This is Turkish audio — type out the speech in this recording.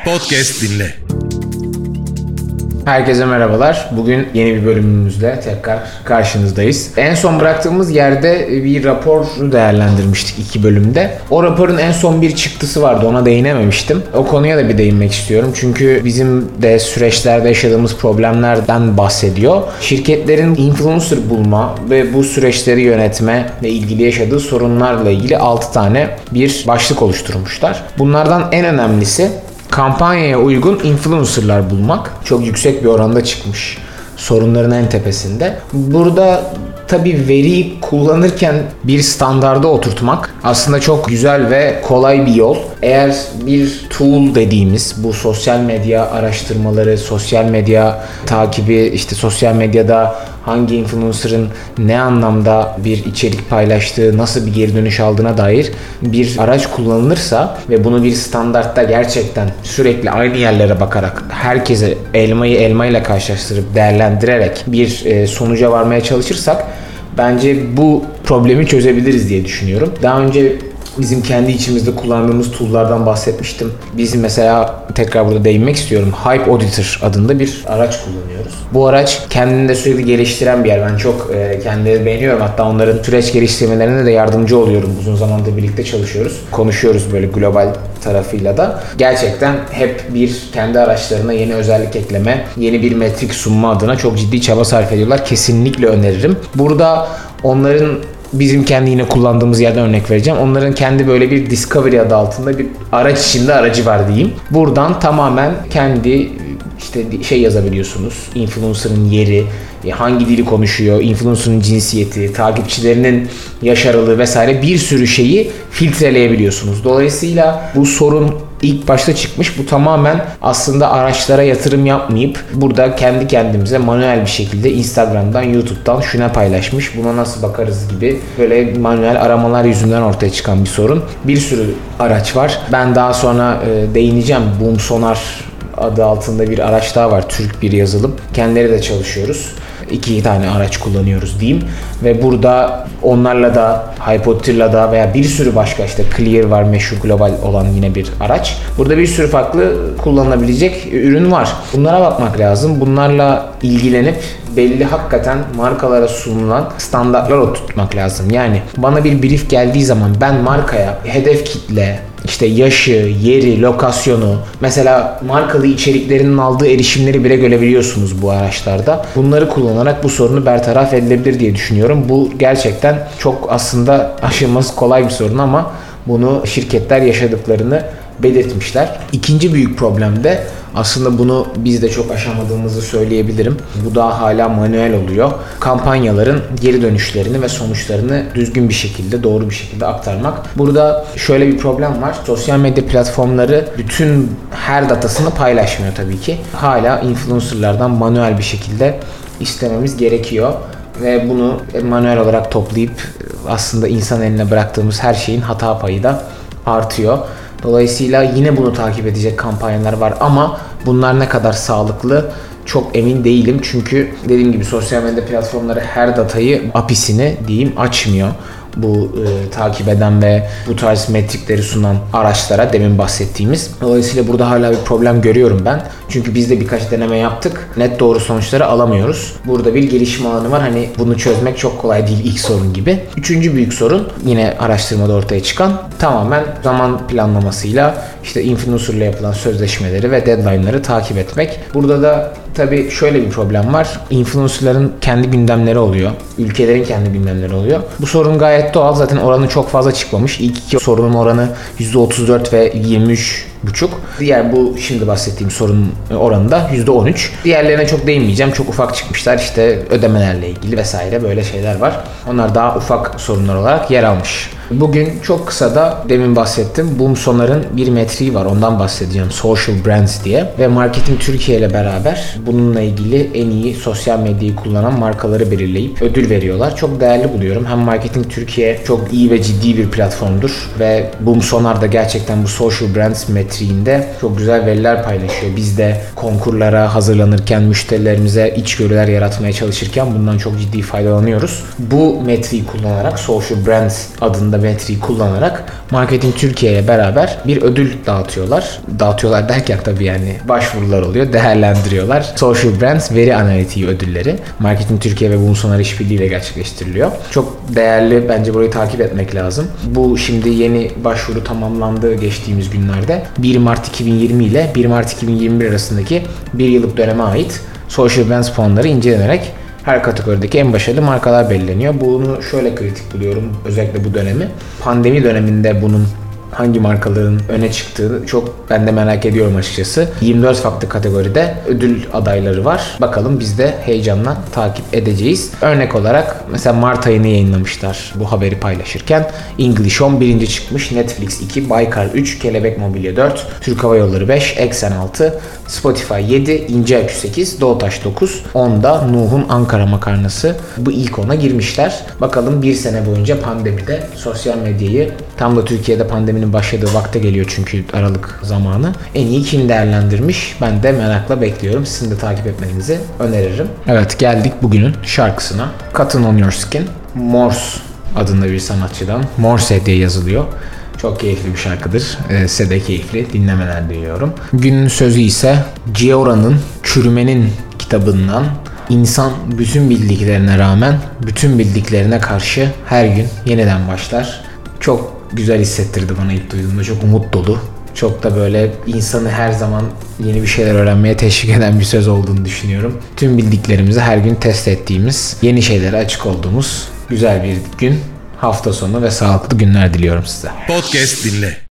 Podcast dinle. Herkese merhabalar. Bugün yeni bir bölümümüzle tekrar karşınızdayız. En son bıraktığımız yerde bir raporu değerlendirmiştik 2 bölümde. O raporun en son bir çıktısı vardı, ona değinememiştim. O konuya da bir değinmek istiyorum. Çünkü bizim de süreçlerde yaşadığımız problemlerden bahsediyor. Şirketlerin influencer bulma ve bu süreçleri yönetme ile ilgili yaşadığı sorunlarla ilgili 6 tane bir başlık oluşturmuşlar. Bunlardan en önemlisi kampanyaya uygun influencerlar bulmak. Çok yüksek bir oranda çıkmış sorunların en tepesinde. Burada tabii veriyi kullanırken bir standarda oturtmak aslında çok güzel ve kolay bir yol. Eğer bir tool dediğimiz bu sosyal medya araştırmaları, sosyal medya takibi, işte sosyal medyada hangi influencer'ın ne anlamda bir içerik paylaştığı, nasıl bir geri dönüş aldığına dair bir araç kullanılırsa ve bunu bir standartta gerçekten sürekli aynı yerlere bakarak herkese elmayı elmayla karşılaştırıp değerlendirerek bir sonuca varmaya çalışırsak bence bu problemi çözebiliriz diye düşünüyorum. Daha önce bizim kendi içimizde kullandığımız tool'lardan bahsetmiştim. Biz mesela tekrar burada değinmek istiyorum. Hype Auditor adında bir araç kullanıyoruz. Bu araç kendini de sürekli geliştiren bir yer. Ben çok kendileri beğeniyorum. Hatta onların süreç geliştirmelerine de yardımcı oluyorum. Uzun zamandır birlikte çalışıyoruz. Konuşuyoruz böyle global tarafıyla da. Gerçekten hep bir kendi araçlarına yeni özellik ekleme, yeni bir metrik sunma adına çok ciddi çaba sarf ediyorlar. Kesinlikle öneririm. Burada onların bizim kendi yine kullandığımız yerden örnek vereceğim. Onların kendi böyle bir Discovery adı altında bir araç içinde aracı var diyeyim. Buradan tamamen kendi işte yazabiliyorsunuz. Influencer'ın yeri, hangi dili konuşuyor, influencer'ın cinsiyeti, takipçilerinin yaş aralığı vesaire bir sürü şeyi filtreleyebiliyorsunuz. Dolayısıyla bu sorun ilk başta çıkmış. Bu tamamen aslında araçlara yatırım yapmayıp burada kendi kendimize manuel bir şekilde Instagram'dan, YouTube'dan şuna paylaşmış, buna nasıl bakarız gibi böyle manuel aramalar yüzünden ortaya çıkan bir sorun. Bir sürü araç var. Ben daha sonra değineceğim. Boomsonar adı altında bir araç daha var. Türk bir yazılım. Kendileri de çalışıyoruz. 2 tane araç kullanıyoruz diyeyim. Ve burada onlarla da, Hypotheer'la da veya bir sürü başka işte Clear var, meşhur global olan yine bir araç. Burada bir sürü farklı kullanılabilecek ürün var. Bunlara bakmak lazım. Bunlarla ilgilenip belli hakikaten markalara sunulan standartlar oturtmak lazım. Yani bana bir brief geldiği zaman ben markaya hedef kitle, İşte yaşı, yeri, lokasyonu, mesela markalı içeriklerinin aldığı erişimleri bile görebiliyorsunuz bu araçlarda. Bunları kullanarak bu sorunu bertaraf edilebilir diye düşünüyorum. Bu gerçekten çok aslında aşılması kolay bir sorun ama bunu şirketler yaşadıklarını belirtmişler. İkinci büyük problem de aslında bunu biz de çok aşamadığımızı söyleyebilirim. Bu daha hala manuel oluyor. Kampanyaların geri dönüşlerini ve sonuçlarını düzgün bir şekilde, doğru bir şekilde aktarmak. Burada şöyle bir problem var. Sosyal medya platformları bütün her datasını paylaşmıyor tabii ki. Hala influencerlardan manuel bir şekilde istememiz gerekiyor. Ve bunu manuel olarak toplayıp aslında insan eline bıraktığımız her şeyin hata payı da artıyor. Dolayısıyla yine bunu takip edecek kampanyalar var ama bunlar ne kadar sağlıklı çok emin değilim. Çünkü dediğim gibi sosyal medya platformları her datayı, API'sini diyeyim, açmıyor. Bu takip eden ve bu tarz metrikleri sunan araçlara, demin bahsettiğimiz. Dolayısıyla burada hala bir problem görüyorum ben. Çünkü biz de birkaç deneme yaptık. Net doğru sonuçları alamıyoruz. Burada bir gelişme alanı var. Hani bunu çözmek çok kolay değil ilk sorun gibi. Üçüncü büyük sorun yine araştırmada ortaya çıkan tamamen zaman planlamasıyla işte influencer'la yapılan sözleşmeleri ve deadline'ları takip etmek. Burada da tabii şöyle bir problem var. Influencer'ların kendi gündemleri oluyor. Ülkelerin kendi gündemleri oluyor. Bu sorun gayet doğal. Zaten oranı çok fazla çıkmamış. İlk 2 sorunun oranı %34 ve 23,5. Diğer bu şimdi bahsettiğim sorunun oranı da %13. Diğerlerine çok değinmeyeceğim. Çok ufak çıkmışlar. İşte ödemelerle ilgili vesaire böyle şeyler var. Onlar daha ufak sorunlar olarak yer almış. Bugün çok kısa da demin bahsettim. Boomsonar'ın bir metriği var. Ondan bahsedeceğim. Social Brands diye. Ve Marketing Türkiye ile beraber bununla ilgili en iyi sosyal medyayı kullanan markaları belirleyip ödül veriyorlar. Çok değerli buluyorum. Hem Marketing Türkiye çok iyi ve ciddi bir platformdur. Ve Boomsonar da gerçekten bu Social Brands metriğinde çok güzel veriler paylaşıyor. Biz de konkurlara hazırlanırken, müşterilerimize içgörüler yaratmaya çalışırken bundan çok ciddi faydalanıyoruz. Bu metriği kullanarak, Social Brand adında metriği kullanarak Marketing Türkiye'ye beraber bir ödül dağıtıyorlar. Dağıtıyorlar derken tabii yani başvurular oluyor, değerlendiriyorlar. Social Brand Veri Analitiği ödülleri Marketing Türkiye ve Bunsonar işbirliğiyle gerçekleştiriliyor. Çok değerli, bence burayı takip etmek lazım. Bu şimdi yeni başvuru tamamlandı geçtiğimiz günlerde. 1 Mart 2020 ile 1 Mart 2021 arasındaki bir yıllık döneme ait Social Brand puanları incelenerek her kategorideki en başarılı markalar belirleniyor. Bunu şöyle kritik buluyorum, özellikle bu dönemi. Pandemi döneminde bunun hangi markaların öne çıktığını çok ben de merak ediyorum açıkçası. 24 farklı kategoride ödül adayları var. Bakalım biz de heyecanla takip edeceğiz. Örnek olarak mesela Mart ayını yayınlamışlar bu haberi paylaşırken. English Home 1. çıkmış, Netflix 2, Baykar 3, Kelebek Mobilya 4, Türk Hava Yolları 5, Eksen 6, Spotify 7, İnce Akü 8, Doğutaş 9, 10'da Nuh'un Ankara makarnası bu ilk 10'a girmişler. Bakalım bir sene boyunca pandemide sosyal medyayı, tam da Türkiye'de pandeminin başladığı vakte geliyor çünkü Aralık zamanı, en iyi kim değerlendirmiş? Ben de merakla bekliyorum. Sizin de takip etmenizi öneririm. Evet, geldik bugünün şarkısına. Cotton on Your Skin, Morse adında bir sanatçıdan. Morse diye yazılıyor. Çok keyifli bir şarkıdır. Size de keyifli dinlemeler diliyorum. Günün sözü ise Giora'nın Çürümenin kitabından. İnsan bütün bildiklerine rağmen bütün bildiklerine karşı her gün yeniden başlar. Çok güzel hissettirdi bana ilk duyduğumda. Çok umut dolu. Çok da böyle insanı her zaman yeni bir şeyler öğrenmeye teşvik eden bir söz olduğunu düşünüyorum. Tüm bildiklerimizi her gün test ettiğimiz, yeni şeylere açık olduğumuz güzel bir gün, hafta sonu ve sağlıklı günler diliyorum size. Podcast dinle.